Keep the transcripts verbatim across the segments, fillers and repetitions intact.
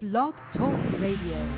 Blog Talk Radio.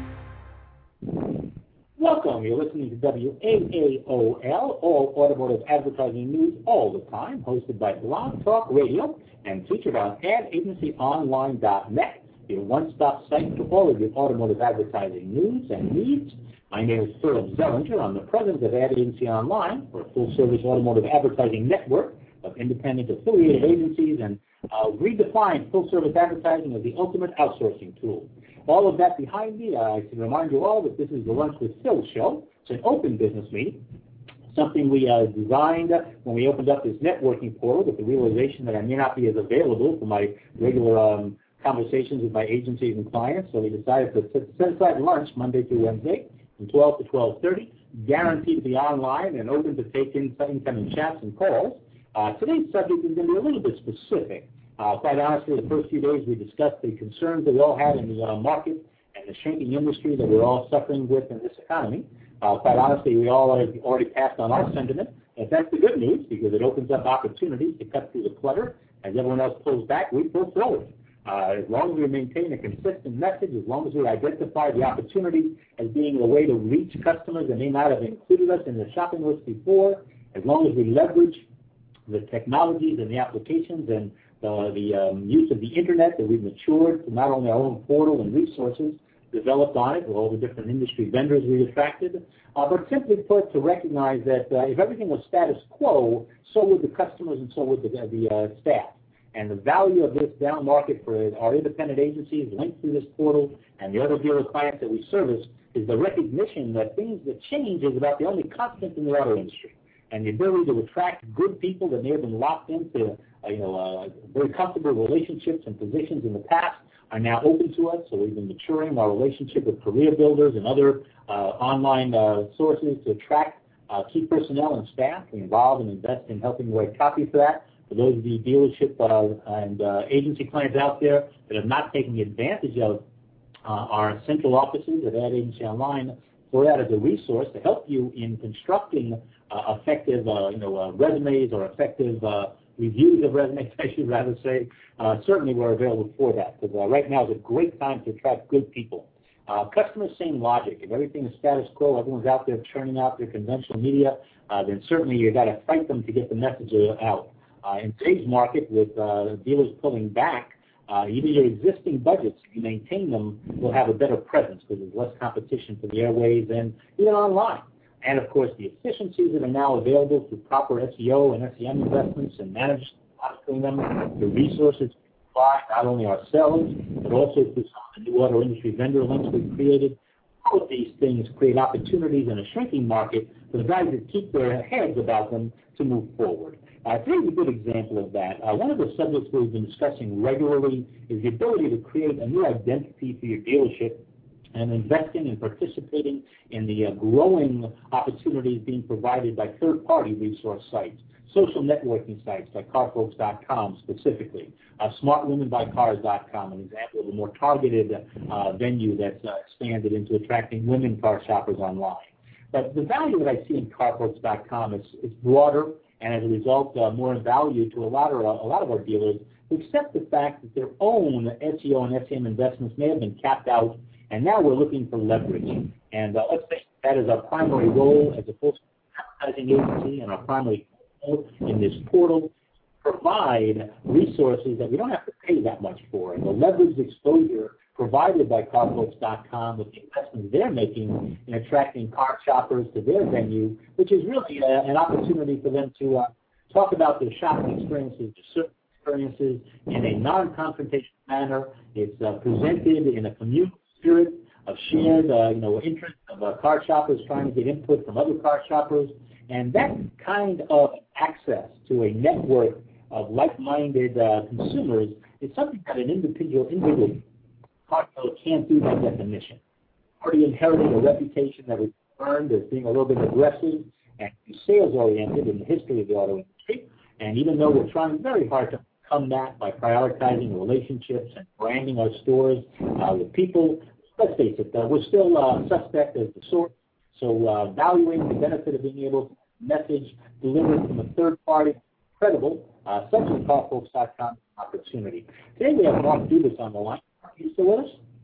Welcome. You're listening to W A A O L, all automotive advertising news all the time, hosted by Blog Talk Radio and featured on ad agency online dot net, your one-stop site for all of your automotive advertising news and needs. My name is Philip Zellinger. I'm the president of Ad Agency Online, for a full-service automotive advertising network of independent affiliated agencies, and uh, redefine full-service advertising as the ultimate outsourcing tool. All of that behind me, uh, I can remind you all that this is the Lunch with Phil show. It's an open business meeting, something we uh, designed when we opened up this networking portal with the realization that I may not be as available for my regular um, conversations with my agencies and clients. So we decided to set aside lunch Monday through Wednesday from twelve to twelve thirty, guaranteed to be online and open to take in incoming chats and calls. Uh, today's subject is going to be a little bit specific. Uh, quite honestly, the first few days we discussed the concerns that we all had in the uh, market and the shrinking industry that we're all suffering with in this economy. Uh, quite honestly, we all have already passed on our sentiment, and that's the good news because it opens up opportunities to cut through the clutter. As everyone else pulls back, we pull forward. Uh, as long as we maintain a consistent message, as long as we identify the opportunity as being a way to reach customers that may not have included us in the shopping list before, as long as we leverage the technologies and the applications and the, the um, use of the internet that we've matured to not only our own portal and resources developed on it with all the different industry vendors we've attracted, uh, but simply put, to recognize that uh, if everything was status quo, so would the customers and so would the, the uh, staff. And the value of this down market for our independent agencies linked through this portal and the other dealer clients that we service is the recognition that things that change is about the only constant in the auto industry. And the ability to attract good people that may have been locked into uh, you know, uh, very comfortable relationships and positions in the past are now open to us. So we've been maturing our relationship with career builders and other uh, online uh, sources to attract uh, key personnel and staff. We involve and invest in helping write copy for that. For those of the dealership uh, and uh, agency clients out there that are not taking advantage of uh, our central offices at Ad Agency Online, for that as a resource to help you in constructing uh, effective, uh, you know, uh, resumes or effective uh, reviews of resumes, I should rather say. Uh, certainly, we're available for that because uh, right now is a great time to attract good people. Uh, customers, same logic. If everything is status quo, everyone's out there churning out their conventional media, uh, then certainly you got to fight them to get the message out. Uh, in today's market, with uh, dealers pulling back, Uh, even your existing budgets, if you maintain them, will have a better presence because there's less competition for the airwaves and even online. And, of course, the efficiencies that are now available through proper S E O and S E M investments and managed monitoring them, the resources we provide not only ourselves, but also through some of the new auto industry vendor links we've created. All of these things create opportunities in a shrinking market for the guys that keep their heads about them to move forward. Uh, today's a good example of that. Uh, one of the subjects we've been discussing regularly is the ability to create a new identity for your dealership and investing and participating in the uh, growing opportunities being provided by third-party resource sites, social networking sites like car folks dot com specifically, uh, smart women buy cars dot com, an example of a more targeted uh, venue that's uh, expanded into attracting women car shoppers online. But the value that I see in car folks dot com is, is broader, and as a result, uh, more in value to a lot of uh, a lot of our dealers who accept the fact that their own S E O and S E M investments may have been capped out, and now we're looking for leverage. And uh, let's face it, that is our primary role as a full advertising agency and our primary goal in this portal, provide resources that we don't have to pay that much for. And the leveraged exposure provided by car folks dot com with the investments they're making in attracting car shoppers to their venue, which is really a, an opportunity for them to uh, talk about their shopping experiences, their service experiences in a non-confrontational manner. It's uh, presented in a communal spirit of shared uh, you know, interest of uh, car shoppers trying to get input from other car shoppers. And that kind of access to a network of like-minded uh, consumers is something that an individual individual car dealer can't do by definition. Already inherited a reputation that was earned as being a little bit aggressive and sales-oriented in the history of the auto industry. And even though we're trying very hard to overcome that by prioritizing relationships and branding our stores uh, with people, let's face it, uh, we're still uh, suspect as the source. So uh, valuing the benefit of being able to message delivered from a third party, credible, uh, such as car folks dot com opportunity. Today we have Mark Dubas on the line. Are you still with us?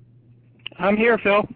I'm here, Phil.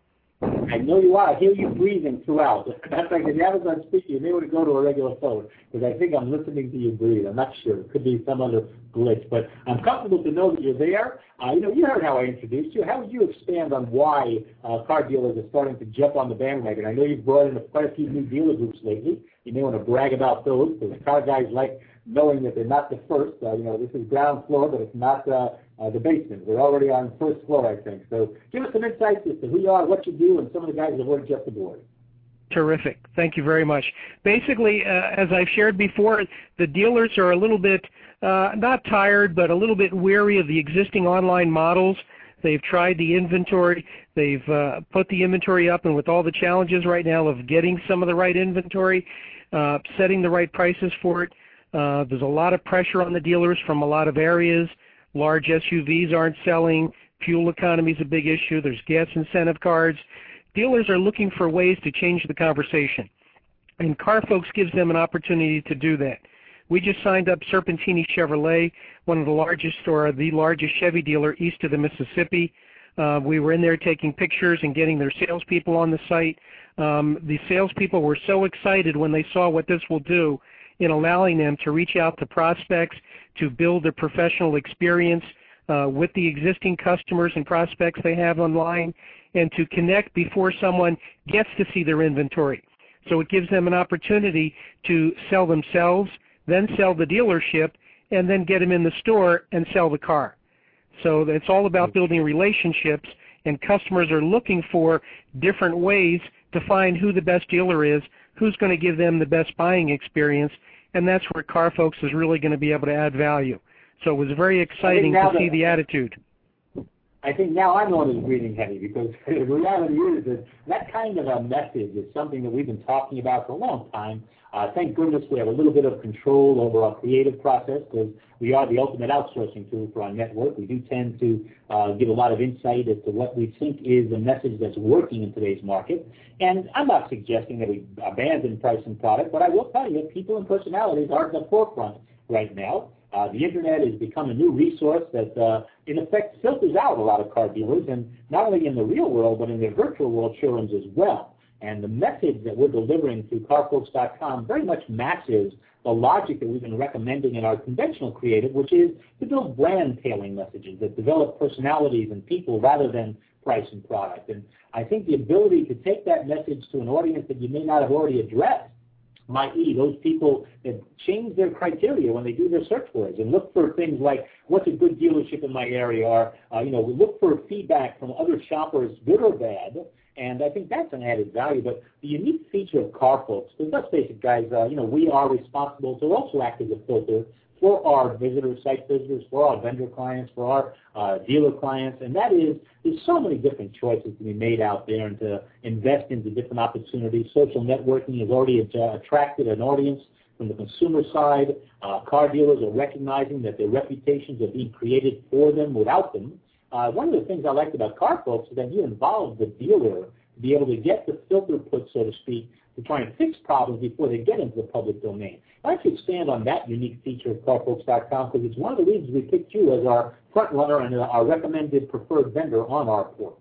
I know you are. I hear you breathing throughout. That's like if you have us on speaker, you may want to go to a regular phone because I think I'm listening to you breathe. I'm not sure. It could be some other glitch, but I'm comfortable to know that you're there. Uh, you know, you heard how I introduced you. How would you expand on why uh, car dealers are starting to jump on the bandwagon? I know you've brought in quite a few new dealer groups lately. You may want to brag about those because car guys like knowing that they're not the first. Uh, you know, this is ground floor, but it's not uh, uh, the basement. We're already on first floor, I think. So give us some insights as to who you are, what you do, and some of the guys that already jumped aboard. Terrific. Thank you very much. Basically, uh, as I've shared before, the dealers are a little bit, uh, not tired, but a little bit weary of the existing online models. They've tried the inventory. They've uh, put the inventory up, and with all the challenges right now of getting some of the right inventory, uh, setting the right prices for it, uh, there's a lot of pressure on the dealers from a lot of areas. Large S U Vs aren't selling. Fuel economy is a big issue. There's gas incentive cards. Dealers are looking for ways to change the conversation, and CarFolks gives them an opportunity to do that. We just signed up Serpentini Chevrolet, one of the largest or the largest Chevy dealer east of the Mississippi. Uh, we were in there taking pictures and getting their salespeople on the site. Um, the salespeople were so excited when they saw what this will do in allowing them to reach out to prospects, to build a professional experience uh, with the existing customers and prospects they have online, and to connect before someone gets to see their inventory. So it gives them an opportunity to sell themselves, then sell the dealership, and then get them in the store and sell the car. So it's all about building relationships, and customers are looking for different ways to find who the best dealer is, who's going to give them the best buying experience, and that's where CarFolks is really going to be able to add value. So it was very exciting to see the attitude. I think now I'm the one who's breathing heavy because the reality is that that kind of a message is something that we've been talking about for a long time. Uh, thank goodness we have a little bit of control over our creative process because we are the ultimate outsourcing tool for our network. We do tend to uh, give a lot of insight as to what we think is the message that's working in today's market. And I'm not suggesting that we abandon price and product, but I will tell you people and personalities are at the forefront right now. Uh, the Internet has become a new resource that, uh, in effect, filters out a lot of car dealers, and not only in the real world, but in their virtual world showrooms as well. And the message that we're delivering through CarFolks dot com very much matches the logic that we've been recommending in our conventional creative, which is to build brand-tailing messages that develop personalities and people rather than price and product. And I think the ability to take that message to an audience that you may not have already addressed, that is, those people that change their criteria when they do their search words and look for things like what's a good dealership in my area, or uh, you know, we look for feedback from other shoppers, good or bad. And I think that's an added value. But the unique feature of CarFolks, because let's face it, guys, uh, you know, we are responsible to also act as a filter for our visitors, site visitors, for our vendor clients, for our uh, dealer clients, and that is there's so many different choices to be made out there and to invest into different opportunities. Social networking has already uh, attracted an audience from the consumer side. Uh, car dealers are recognizing that their reputations are being created for them without them. Uh, one of the things I liked about CarFolks is that you involve the dealer to be able to get the filter put, so to speak, to try and fix problems before they get into the public domain. I'd like to expand on that unique feature of CarFolks dot com because it's one of the reasons we picked you as our front runner and our recommended preferred vendor on our portal.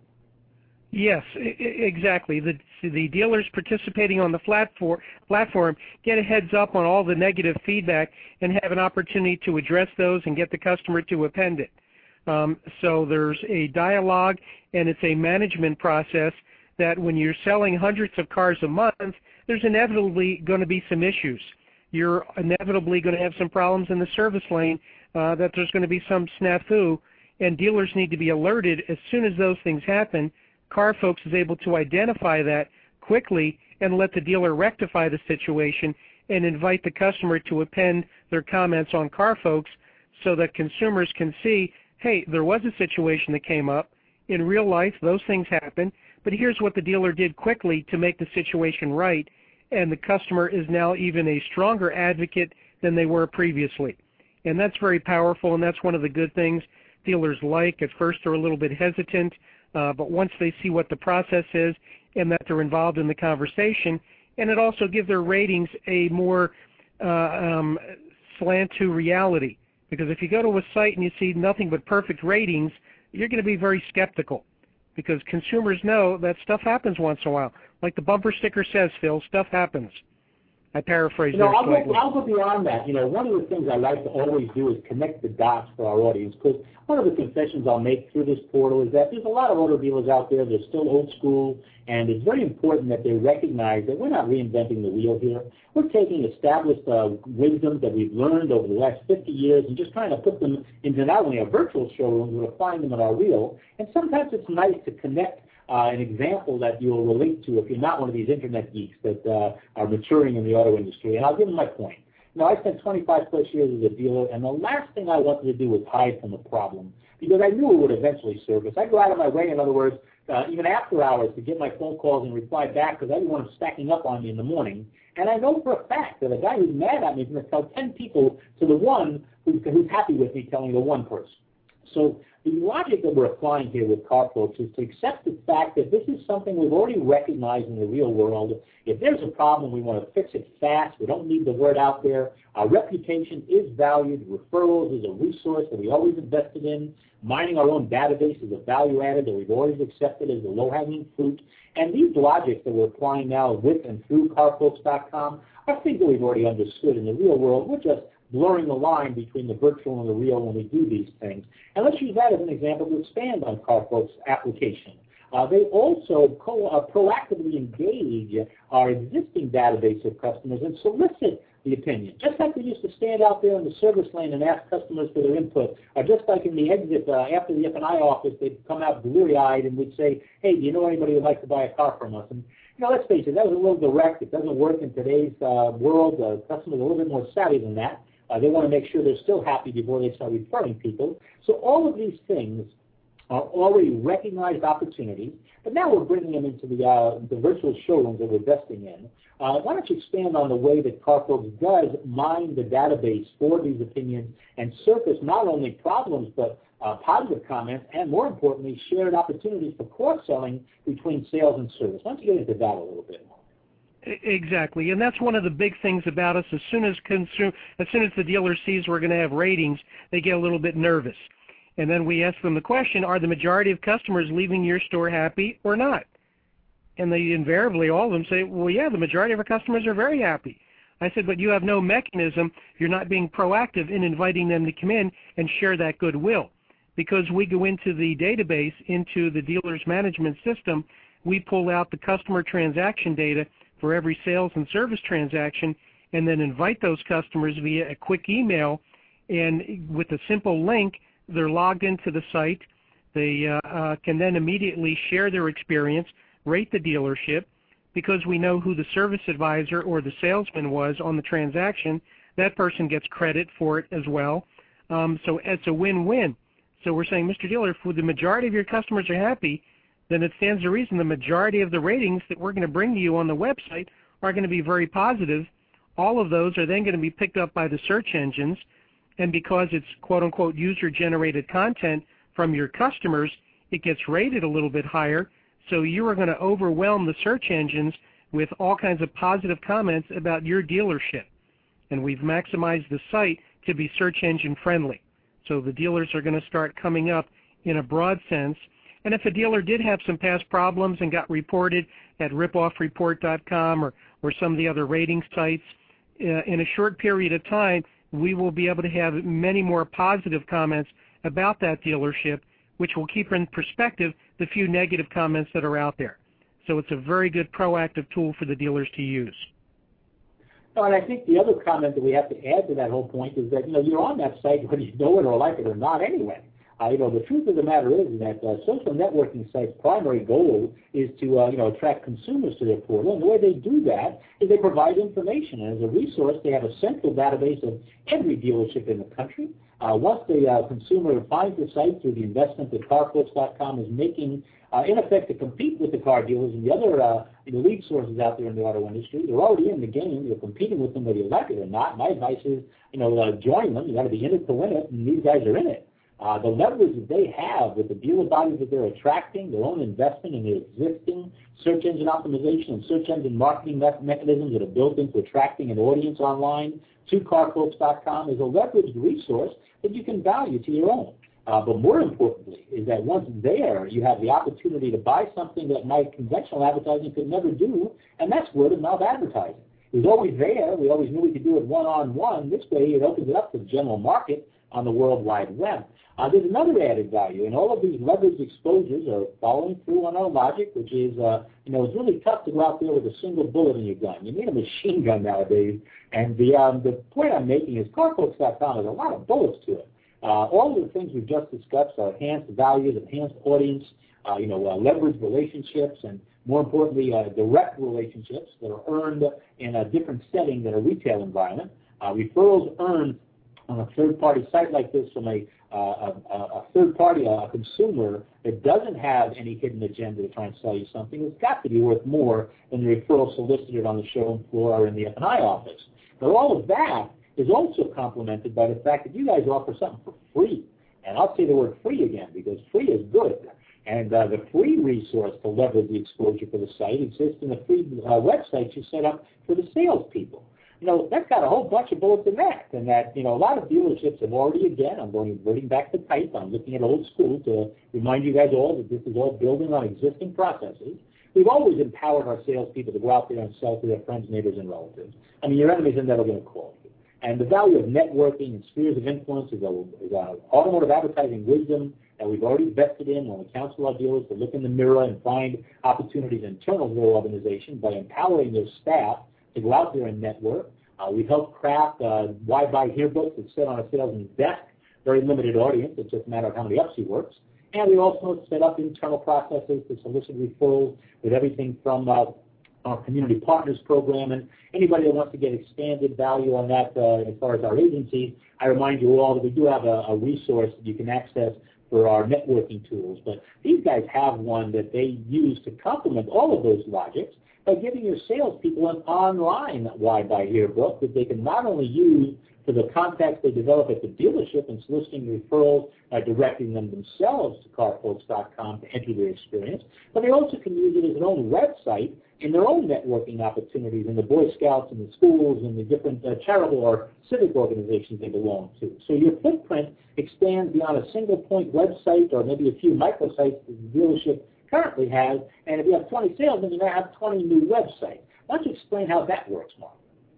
Yes, exactly. The, the dealers participating on the platform get a heads up on all the negative feedback and have an opportunity to address those and get the customer to append it. Um, so there's a dialogue, and it's a management process that when you're selling hundreds of cars a month, there's inevitably going to be some issues. You're inevitably going to have some problems in the service lane, uh, that there's going to be some snafu, and dealers need to be alerted as soon as those things happen. CarFolks is able to identify that quickly and let the dealer rectify the situation and invite the customer to append their comments on CarFolks so that consumers can see, hey, there was a situation that came up. In real life, those things happen, but here's what the dealer did quickly to make the situation right, and the customer is now even a stronger advocate than they were previously. And that's very powerful, and that's one of the good things dealers like. At first they're a little bit hesitant, uh, but once they see what the process is and that they're involved in the conversation, and it also gives their ratings a more uh, um, slant to reality. Because if you go to a site and you see nothing but perfect ratings, you're going to be very skeptical. because consumers know that stuff happens once in a while. Like the bumper sticker says, Phil, stuff happens. I paraphrase you know, there I'll slightly. go, I'll go beyond that. You know, one of the things I like to always do is connect the dots for our audience, because one of the confessions I'll make through this portal is that there's a lot of auto dealers out there. They're still old school, and it's very important that they recognize that we're not reinventing the wheel here. We're taking established uh, wisdom that we've learned over the last fifty years and just trying to put them into not only our virtual showrooms, but applying them in our real. And sometimes it's nice to connect Uh, an example that you'll relate to if you're not one of these internet geeks that uh, are maturing in the auto industry. And I'll give them my point. Now, I spent twenty-five plus years as a dealer, and the last thing I wanted to do was hide from the problem, because I knew it would eventually surface. I'd go out of my way, in other words, uh, even after hours, to get my phone calls and reply back, because I didn't want them stacking up on me in the morning. And I know for a fact that a guy who's mad at me is going to tell ten people to the one who's, who's happy with me telling the one person. So the logic that we're applying here with CarFolks is to accept the fact that this is something we've already recognized in the real world. If there's a problem, we want to fix it fast. We don't need the word out there. Our reputation is valued. Referrals is a resource that we always invested in. Mining our own database is a value added that we've always accepted as the low-hanging fruit. And these logics that we're applying now with and through CarFolks dot com are things that we've already understood in the real world. We're just blurring the line between the virtual and the real when we do these things. And let's use that as an example to expand on CarFolks' application. Uh, they also co- uh, proactively engage our existing database of customers and solicit the opinion. Just like we used to stand out there in the service lane and ask customers for their input, or just like in the exit uh, after the F and I office, they'd come out bleary-eyed and we'd say, hey, do you know anybody who'd like to buy a car from us? And, you know, let's face it, that was a little direct. It doesn't work in today's uh, world. Uh, customers are a little bit more savvy than that. Uh, they want to make sure they're still happy before they start referring people. So all of these things are already recognized opportunities, but now we're bringing them into the, uh, the virtual showrooms that we're investing in. Uh, why don't you expand on the way that CarFolks does mine the database for these opinions and surface not only problems, but uh, positive comments, and more importantly, shared opportunities for cross-selling between sales and service. Why don't you get into that a little bit more? Exactly, and that's one of the big things about us. As soon as consume, as soon as the dealer sees we're going to have ratings, they get a little bit nervous. And then we ask them the question, are the majority of customers leaving your store happy or not? And they invariably, all of them say, well, yeah, the majority of our customers are very happy. I said, but you have no mechanism. You're not being proactive in inviting them to come in and share that goodwill. Because we go into the database, into the dealer's management system, we pull out the customer transaction data for every sales and service transaction, and then invite those customers via a quick email. And with a simple link, they're logged into the site. They uh, uh, can then immediately share their experience, rate the dealership. Because we know who the service advisor or the salesman was on the transaction, that person gets credit for it as well. Um, so it's a win-win. So we're saying, Mister Dealer, if the majority of your customers are happy, then it stands to reason the majority of the ratings that we're going to bring to you on the website are going to be very positive. All of those are then going to be picked up by the search engines, and because it's quote-unquote user-generated content from your customers, it gets rated a little bit higher. So you are going to overwhelm the search engines with all kinds of positive comments about your dealership. And we've maximized the site to be search engine friendly. So the dealers are going to start coming up in a broad sense. And if a dealer did have some past problems and got reported at rip off report dot com or, or some of the other rating sites, uh, in a short period of time, we will be able to have many more positive comments about that dealership, which will keep in perspective the few negative comments that are out there. So it's a very good proactive tool for the dealers to use. No, and I think the other comment that we have to add to that whole point is that, you know, you're on that site whether you know it or like it or not anyway. Uh, you know, the truth of the matter is that uh, social networking sites' primary goal is to, uh, you know, attract consumers to their portal. And the way they do that is they provide information. And as a resource, they have a central database of every dealership in the country. Uh, once the uh, consumer finds the site through the investment that CarFolks dot com is making, uh, in effect, to compete with the car dealers and the other uh, the lead sources out there in the auto industry, they're already in the game. You're competing with them whether you like it or not. My advice is, you know, uh, join them. You got to be in it to win it, and these guys are in it. Uh, the leverage that they have with the dealer bodies that they're attracting, their own investment in their existing search engine optimization and search engine marketing me- mechanisms that are built into attracting an audience online to CarFolks dot com is a leveraged resource that you can value to your own. Uh, but more importantly is that once there, you have the opportunity to buy something that my conventional advertising could never do, and that's word-of-mouth advertising. It was always there. We always knew we could do it one-on-one. This way, it opens it up to the general market on the World Wide Web. Uh, there's another added value, and all of these leveraged exposures are following through on our logic, which is, uh, you know, it's really tough to go out there with a single bullet in your gun. You need a machine gun nowadays, and the um, the point I'm making is car folks dot com has a lot of bullets to it. Uh, all of the things we've just discussed are enhanced values, enhanced audience, uh, you know, uh, leveraged relationships, and more importantly, uh, direct relationships that are earned in a different setting than a retail environment. Uh, referrals earned on a third-party site like this from a, uh, a, a third-party, a consumer that doesn't have any hidden agenda to try and sell you something, has got to be worth more than the referral solicited on the showroom floor or in the F and I office. But all of that is also complemented by the fact that you guys offer something for free. And I'll say the word free again, because free is good. And uh, the free resource to leverage the exposure for the site exists in the free uh, website you set up for the salespeople. You know, that's got a whole bunch of bullets in that. And that, you know, a lot of dealerships have already, again, I'm going reverting back to type. I'm looking at old school to remind you guys all that this is all building on existing processes. We've always empowered our salespeople to go out there and sell to their friends, neighbors, and relatives. I mean, your enemies are never going to call you. And the value of networking and spheres of influence is a, is a automotive advertising wisdom that we've already invested in when we counsel our dealers to look in the mirror and find opportunities internal to their organization by empowering their staff to go out there and network. Uh, we've helped craft uh, Why Buy Here books that sit on a salesman's desk, very limited audience. It's just a matter of how many ups he works. And we also set up internal processes to solicit referrals with everything from uh, our community partners program, and anybody that wants to get expanded value on that uh, as far as our agencies, I remind you all that we do have a, a resource that you can access for our networking tools. But these guys have one that they use to complement all of those logics by giving your salespeople an online Why Buy Here book that they can not only use for the contacts they develop at the dealership and soliciting referrals by directing them themselves to car folks dot com to enter their experience, but they also can use it as an own website in their own networking opportunities in the Boy Scouts and the schools and the different uh, charitable or civic organizations they belong to. So your footprint expands beyond a single point website or maybe a few microsites that the dealership currently has, and if you have twenty salesmen, you now have twenty new websites. Why don't you explain how that works, Mark?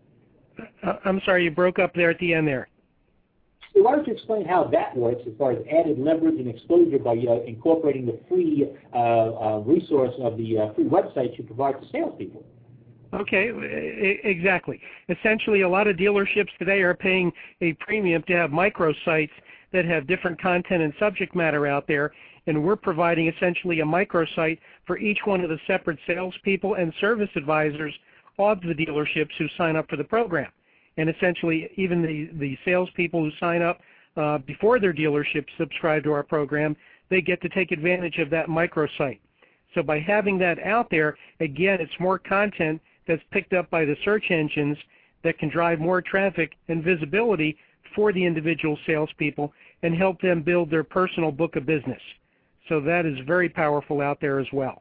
Uh, I'm sorry, you broke up there at the end there. So why don't you explain how that works as far as added leverage and exposure by uh, incorporating the free uh, uh, resource of the uh, free websites you provide to salespeople? Okay, exactly. Essentially, a lot of dealerships today are paying a premium to have microsites that have different content and subject matter out there, and we're providing essentially a microsite for each one of the separate salespeople and service advisors of the dealerships who sign up for the program. And essentially, even the, the salespeople who sign up uh, before their dealership subscribe to our program, they get to take advantage of that microsite. So by having that out there, again, it's more content that's picked up by the search engines that can drive more traffic and visibility for the individual salespeople and help them build their personal book of business. So that is very powerful out there as well.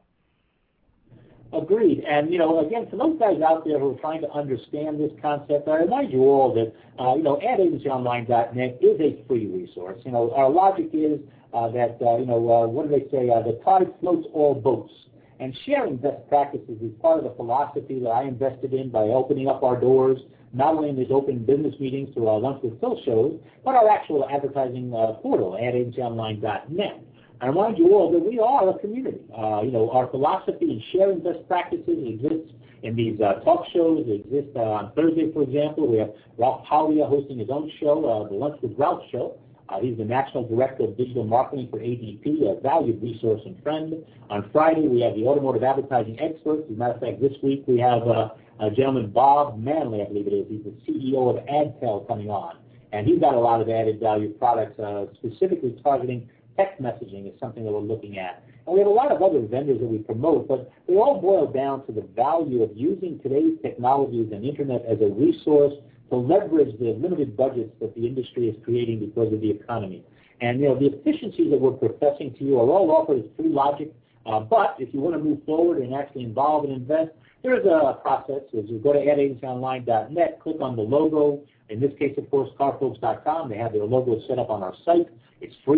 Agreed. And, you know, again, for those guys out there who are trying to understand this concept, I remind you all that, uh, you know, ad agency online dot net is a free resource. You know, our logic is uh, that, uh, you know, uh, what do they say, uh, the tide floats all boats. And sharing best practices is part of the philosophy that I invested in by opening up our doors, not only in these open business meetings to our Lunch with Phil shows, but our actual advertising uh, portal, ad agency online dot net. I remind you all that we are a community. Uh, you know, our philosophy in sharing best practices exists in these uh, talk shows. They exist uh, on Thursday, for example. We have Ralph Pollia hosting his own show, uh, the Lunch with Ralph show. Uh, he's the National Director of Digital Marketing for A D P, a valued resource and friend. On Friday, we have the Automotive Advertising Experts. As a matter of fact, this week we have uh, a gentleman, Bob Manley, I believe it is. He's the C E O of AdTel coming on. And he's got a lot of added value products, uh, specifically targeting text messaging is something that we're looking at. And we have a lot of other vendors that we promote, but they all boil down to the value of using today's technologies and Internet as a resource to leverage the limited budgets that the industry is creating because of the economy. And, you know, the efficiencies that we're professing to you are all offered as free logic, uh, but if you want to move forward and actually involve and invest, there is a process. As you go to ad agency online dot net, click on the logo. In this case, of course, car folks dot com. They have their logo set up on our site. It's free.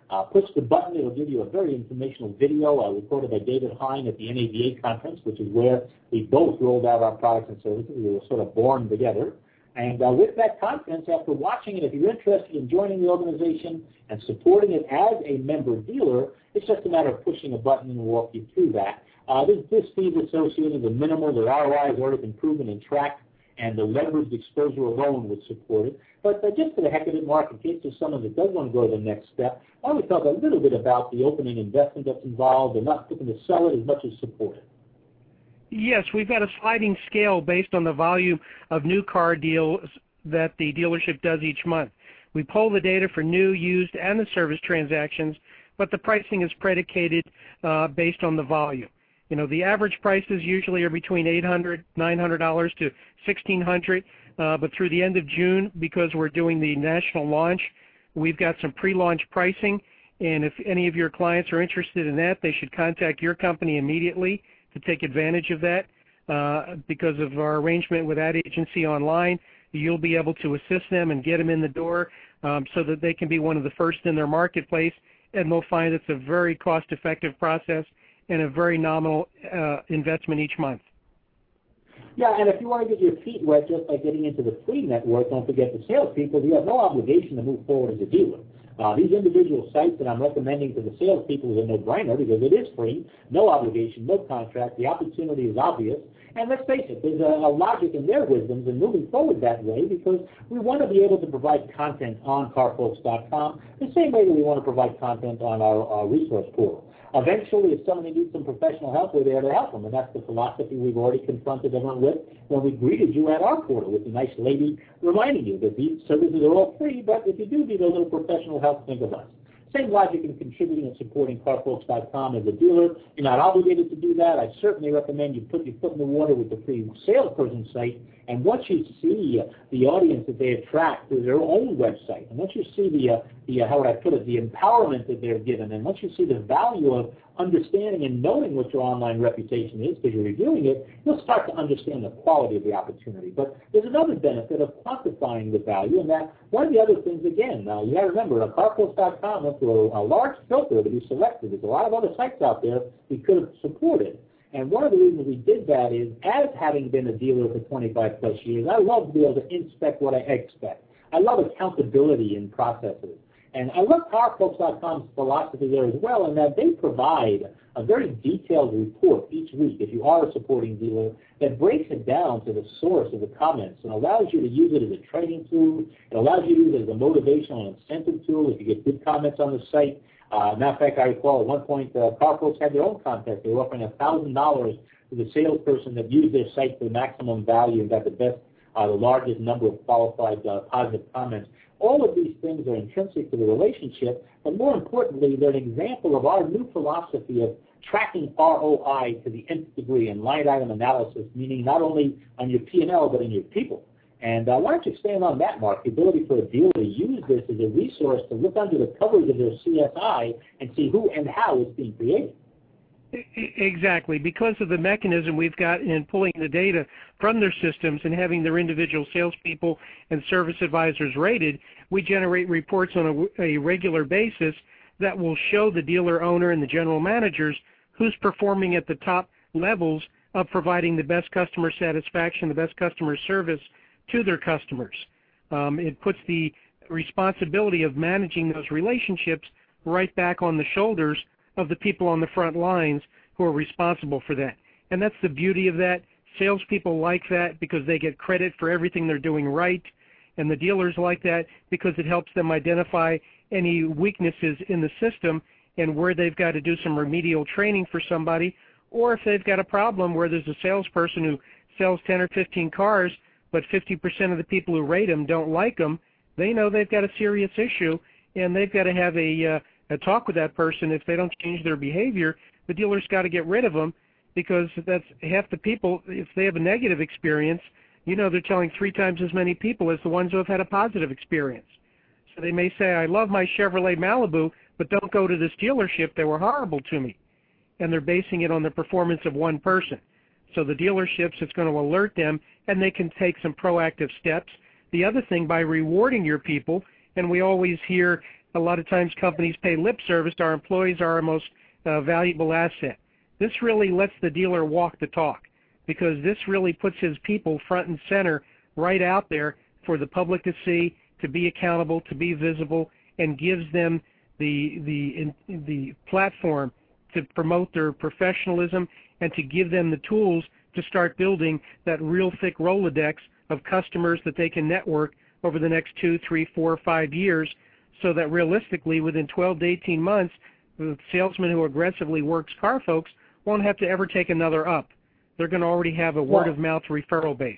Uh, push the button. It'll give you a very informational video uh, recorded by David Hine at the N A D A conference, which is where we both rolled out our products and services. We were sort of born together. And uh, with that conference, after watching it, if you're interested in joining the organization and supporting it as a member dealer, it's just a matter of pushing a button and we'll walk you through that. Uh, this, this fees associated with minimal. The R O I has already been proven and tracked, and the leveraged exposure alone would support it. But uh, just for the heck of it, Mark, in case there's someone that does want to go to the next step, why don't we talk a little bit about the opening investment that's involved and not looking to sell it as much as support it? Yes, we've got a sliding scale based on the volume of new car deals that the dealership does each month. We pull the data for new, used, and the service transactions, but the pricing is predicated uh, based on the volume. You know, the average prices usually are between eight hundred dollars, nine hundred dollars to sixteen hundred dollars, uh, but through the end of June, because we're doing the national launch, we've got some pre-launch pricing, and if any of your clients are interested in that, they should contact your company immediately to take advantage of that. Uh, because of our arrangement with Ad Agency Online, you'll be able to assist them and get them in the door um, so that they can be one of the first in their marketplace, and they'll find it's a very cost-effective process and a very nominal uh, investment each month. Yeah, and if you want to get your feet wet just by getting into the free network, don't forget the salespeople. You have no obligation to move forward as a dealer. Uh, these individual sites that I'm recommending to the salespeople is a no-brainer because it is free, no obligation, no contract. The opportunity is obvious. And let's face it, there's a, a logic in their wisdoms in moving forward that way because we want to be able to provide content on car folks dot com the same way that we want to provide content on our, our resource portal. Eventually, if somebody needs some professional help, we're there to help them, and that's the philosophy we've already confronted everyone with when we greeted you at our portal with a nice lady reminding you that these services are all free, but if you do need a little professional help, think of us. Same logic in contributing and supporting car folks dot com as a dealer. You're not obligated to do that. I certainly recommend you put your foot in the water with the free salesperson site, and once you see uh, the audience that they attract through their own website, and once you see the, uh, the uh, how would I put it, the empowerment that they're given, and once you see the value of understanding and knowing what your online reputation is because you're reviewing it, you'll start to understand the quality of the opportunity. But there's another benefit of quantifying the value, and that one of the other things, again, now you got to remember, car folks dot com went through a, a large filter to be selected. There's a lot of other sites out there we could have supported. And one of the reasons we did that is, as having been a dealer for twenty-five plus years, I love to be able to inspect what I expect. I love accountability in processes. And I love car folks dot com's philosophy there as well, in that they provide a very detailed report each week, if you are a supporting dealer, that breaks it down to the source of the comments and allows you to use it as a training tool. It allows you to use it as a motivational and incentive tool if you get good comments on the site. Uh, matter of fact, I recall at one point, uh, car folks had their own contest. They were offering one thousand dollars to the salesperson that used their site for the maximum value and got the best, uh, the largest number of qualified uh, positive comments. All of these things are intrinsic to the relationship, but more importantly, they're an example of our new philosophy of tracking R O I to the nth degree and line item analysis, meaning not only on your P and L, but in your people. And uh, why don't you expand on that, Mark, the ability for a dealer to use this as a resource to look under the covers of their C S I and see who and how it's being created. Exactly. Because of the mechanism we've got in pulling the data from their systems and having their individual salespeople and service advisors rated, we generate reports on a, a regular basis that will show the dealer owner and the general managers who's performing at the top levels of providing the best customer satisfaction, the best customer service to their customers. Um, it puts the responsibility of managing those relationships right back on the shoulders of the people on the front lines who are responsible for that. And that's the beauty of that. Salespeople like that because they get credit for everything they're doing right, and the dealers like that because it helps them identify any weaknesses in the system and where they've got to do some remedial training for somebody, or if they've got a problem where there's a salesperson who sells ten or fifteen cars, but fifty percent of the people who rate them don't like them, they know they've got a serious issue, and they've got to have a, uh, a talk with that person. If they don't change their behavior, the dealer's got to get rid of them, because that's half the people. If they have a negative experience, you know they're telling three times as many people as the ones who have had a positive experience. So they may say, I love my Chevrolet Malibu, but don't go to this dealership. They were horrible to me. And they're basing it on the performance of one person. So the dealerships, it's going to alert them, and they can take some proactive steps. The other thing, by rewarding your people, and we always hear a lot of times companies pay lip service to our employees are our most uh, valuable asset. This really lets the dealer walk the talk, because this really puts his people front and center right out there for the public to see, to be accountable, to be visible, and gives them the the in, the platform to promote their professionalism and to give them the tools to start building that real thick Rolodex of customers that they can network over the next two, three, four, five years, so that realistically within twelve to eighteen months, the salesman who aggressively works car folks won't have to ever take another up. They're going to already have a word-of-mouth referral base.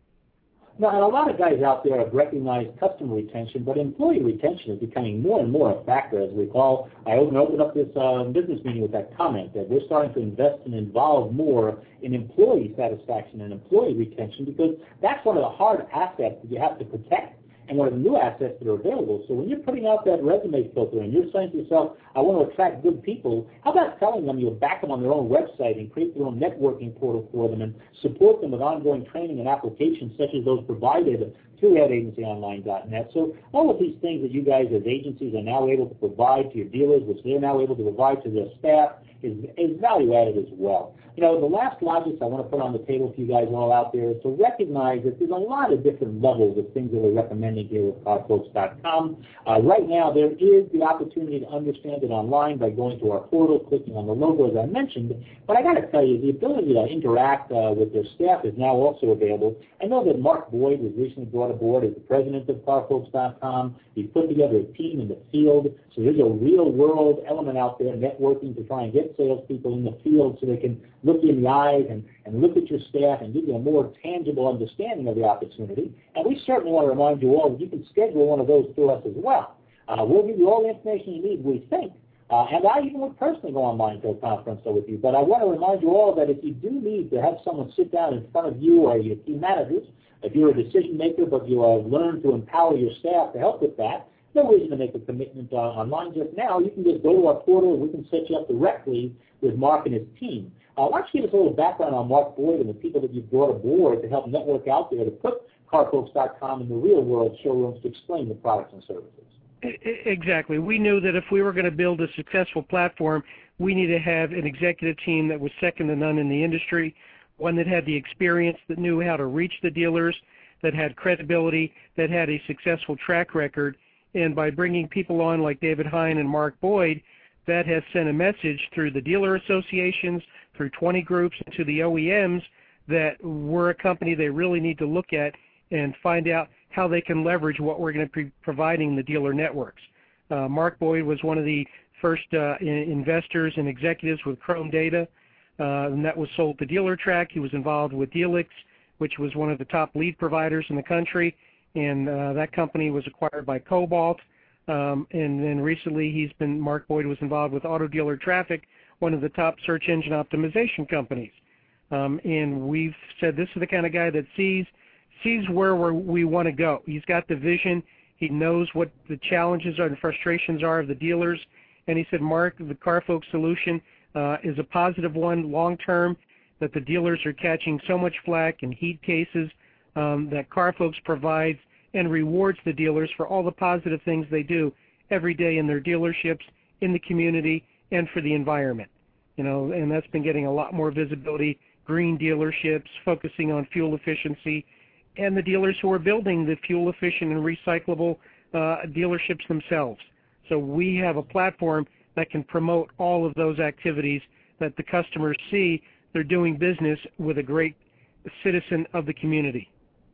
Now, and a lot of guys out there have recognized customer retention, but employee retention is becoming more and more a factor. As we recall, I opened up this uh, business meeting with that comment that we're starting to invest and involve more in employee satisfaction and employee retention, because that's one of the hard assets that you have to protect and one of the new assets that are available. So when you're putting out that resume filter and you're saying to yourself, I want to attract good people, how about telling them you'll back them on their own website and create their own networking portal for them and support them with ongoing training and applications such as those provided through ad agency online dot net. So all of these things that you guys as agencies are now able to provide to your dealers, which they're now able to provide to their staff, is, is value added as well. You know, the last logic I want to put on the table for you guys all out there is to recognize that there's a lot of different levels of things that we're recommending here with car folks dot com. Uh, right now, there is the opportunity to understand it online by going to our portal, clicking on the logo as I mentioned. But I got to tell you, the ability to interact uh, with their staff is now also available. I know that Mark Boyd was recently brought aboard as the president of car folks dot com. He's put together a team in the field. So there's a real-world element out there, networking, to try and get salespeople in the field so they can look you in the eyes and, and look at your staff and give you a more tangible understanding of the opportunity. And we certainly want to remind you all that you can schedule one of those through us as well. Uh, we'll give you all the information you need, we think. Uh, and I even would personally go online to a conference with you. But I want to remind you all that if you do need to have someone sit down in front of you or your team managers, if you're a decision maker but you have learned to empower your staff to help with that, no reason to make a commitment uh, online just now. You can just go to our portal and we can set you up directly with Mark and his team. Uh, why don't you give us a little background on Mark Boyd and the people that you've brought aboard to help network out there to put car folks dot com in the real world showrooms to explain the products and services? Exactly. We knew that if we were going to build a successful platform, we needed to have an executive team that was second to none in the industry, one that had the experience, that knew how to reach the dealers, that had credibility, that had a successful track record. And by bringing people on like David Hein and Mark Boyd, that has sent a message through the dealer associations, through twenty groups, and to the O E Ms that we're a company they really need to look at and find out how they can leverage what we're going to be providing the dealer networks. Uh, Mark Boyd was one of the first uh, investors and executives with Chrome Data, uh, and that was sold to DealerTrack. He was involved with Dealix, which was one of the top lead providers in the country, and uh, that company was acquired by Cobalt. Um, and then recently, he's been Mark Boyd was involved with Auto Dealer Traffic, one of the top search engine optimization companies. Um, and we've said this is the kind of guy that sees sees where we're, we want to go. He's got the vision. He knows what the challenges are and frustrations are of the dealers. And he said, Mark, the CarFolks solution uh, is a positive one long-term, that the dealers are catching so much flack and heat cases um, that CarFolks provides and rewards the dealers for all the positive things they do every day in their dealerships, in the community, and for the environment. You know, and that's been getting a lot more visibility. Green dealerships, focusing on fuel efficiency, and the dealers who are building the fuel-efficient and recyclable uh, dealerships themselves. So we have a platform that can promote all of those activities that the customers see they're doing business with a great citizen of the community.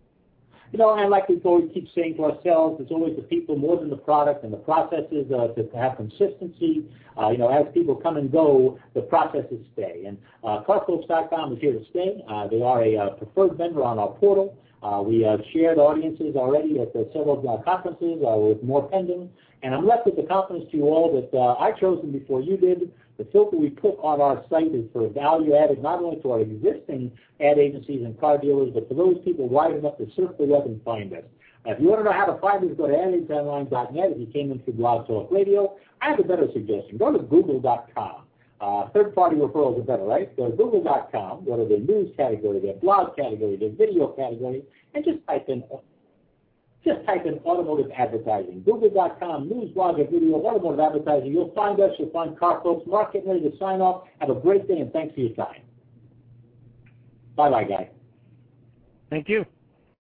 You know, and like we always keep saying to ourselves, it's always the people more than the product, and the processes uh, to have consistency. Uh, you know, as people come and go, the processes stay. And uh, car folks dot com is here to stay. Uh, they are a uh, preferred vendor on our portal. Uh, we have shared audiences already at uh, several uh, conferences uh, with more pending. And I'm left with the confidence to you all that uh, I chose them before you did. The filter we put on our site is for value added not only to our existing ad agencies and car dealers, but to those people wide enough to surf the web and find us. Uh, if you want to know how to find us, go to ad agency online dot net. If you came in through Blog Talk Radio, I have a better suggestion. Go to google dot com. Uh, third-party referrals are better, right? Go to google dot com, go to the news category, their blog category, their video category, and just type in Just type in automotive advertising. Google dot com, news, blog, or video, automotive advertising. You'll find us. You'll find Car Folks. Mark, getting ready to sign off. Have a great day, and thanks for your time. Bye-bye, guys. Thank you.